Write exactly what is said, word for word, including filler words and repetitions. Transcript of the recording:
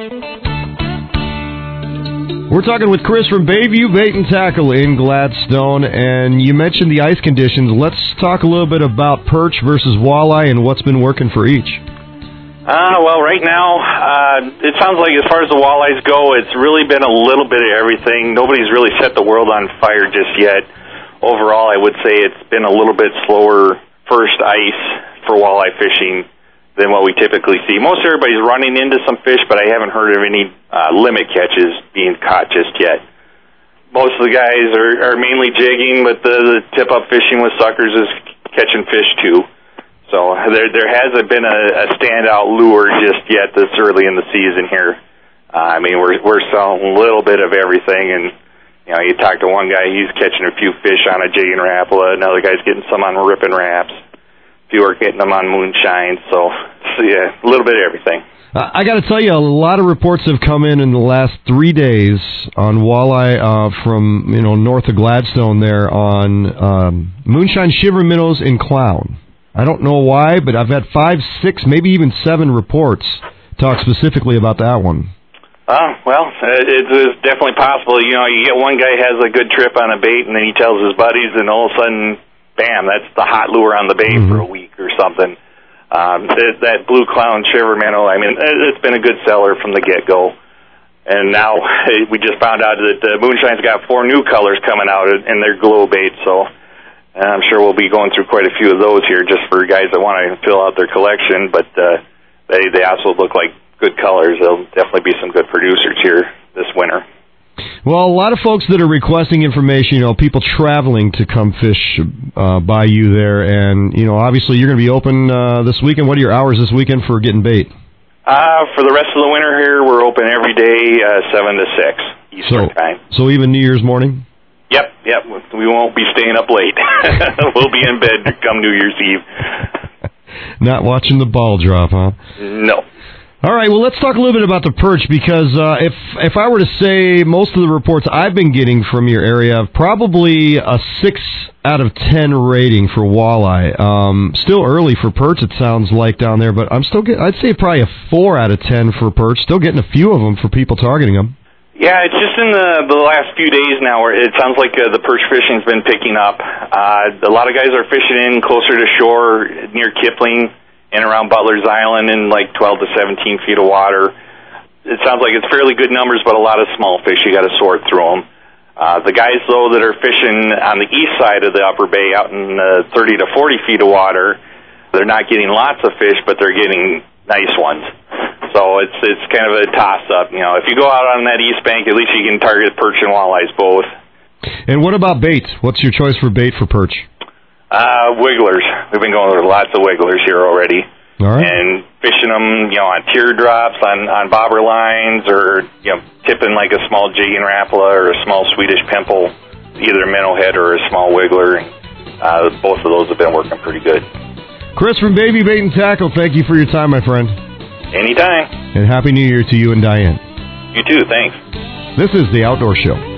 We're talking with Chris from Bayview Bait and Tackle in Gladstone, and you mentioned the ice conditions. Let's talk a little bit about perch versus walleye and what's been working for each. Uh, well, right now, uh, it sounds like as far as the walleyes go, it's really been a little bit of everything. Nobody's really set the world on fire just yet. Overall, I would say it's been a little bit slower first ice for walleye fishing than what we typically see. Most everybody's running into some fish, but I haven't heard of any uh, limit catches being caught just yet. Most of the guys are, are mainly jigging, but the, the tip-up fishing with suckers is catching fish too. So there there hasn't been a, a standout lure just yet this early in the season here. Uh, I mean, we're we're selling a little bit of everything, and you know, you talk to one guy, he's catching a few fish on a jigging rapala, another guy's getting some on ripping wraps, a few are getting them on moonshine. So, so yeah, a little bit of everything. I got to tell you, a lot of reports have come in in the last three days on walleye uh, from you know north of Gladstone there on um, moonshine, shiver minnows, and clown. I don't know why, but I've had five, six, maybe even seven reports talk specifically about that one. Uh, well, it is definitely possible. You know, you get one guy has a good trip on a bait, and then he tells his buddies, and all of a sudden, bam, that's the hot lure on the bait mm-hmm. for a week or something. Um, that, that blue clown shiver minnow, I mean, it's been a good seller from the get-go. And now we just found out that uh, Moonshine's got four new colors coming out in their glow bait, so and I'm sure we'll be going through quite a few of those here just for guys that want to fill out their collection, but uh, they, they also look like good colors. There'll definitely be some good producers here this winter. Well, a lot of folks that are requesting information, you know, people traveling to come fish uh, by you there, and, you know, obviously you're going to be open uh, this weekend. What are your hours this weekend for getting bait? Uh, for the rest of the winter here, we're open every day, uh, seven to six Eastern so, time. So even New Year's morning? Yep, yep. We won't be staying up late. We'll be in bed come New Year's Eve. Not watching the ball drop, huh? No. All right, well, let's talk a little bit about the perch, because uh, if if I were to say most of the reports I've been getting from your area, probably a six out of ten rating for walleye. Um, still early for perch, it sounds like, down there, but I'm still getting, I'd say probably a four out of ten for perch. Still getting a few of them for people targeting them. Yeah, it's just in the the last few days now where it sounds like uh, the perch fishing's been picking up. Uh, a lot of guys are fishing in closer to shore near Kipling and around Butler's Island in like twelve to seventeen feet of water. It sounds like it's fairly good numbers, but a lot of small fish. You got to sort through them. Uh, the guys, though, that are fishing on the east side of the Upper Bay out in uh, thirty to forty feet of water, they're not getting lots of fish, but they're getting nice ones. So it's it's kind of a toss-up. You know, if you go out on that east bank, at least you can target perch and walleyes both. And what about bait? What's your choice for bait for perch? Uh, wigglers. We've been going with lots of wigglers here already. All right. And fishing them, you know, on teardrops, on, on bobber lines, or, you know, tipping like a small jigging rapala or a small Swedish pimple, either a minnow head or a small wiggler. Uh, both of those have been working pretty good. Chris from Bayview Bait and Tackle, thank you for your time, my friend. Anytime. And Happy New Year to you and Diane. You too, thanks. This is The Outdoor Show.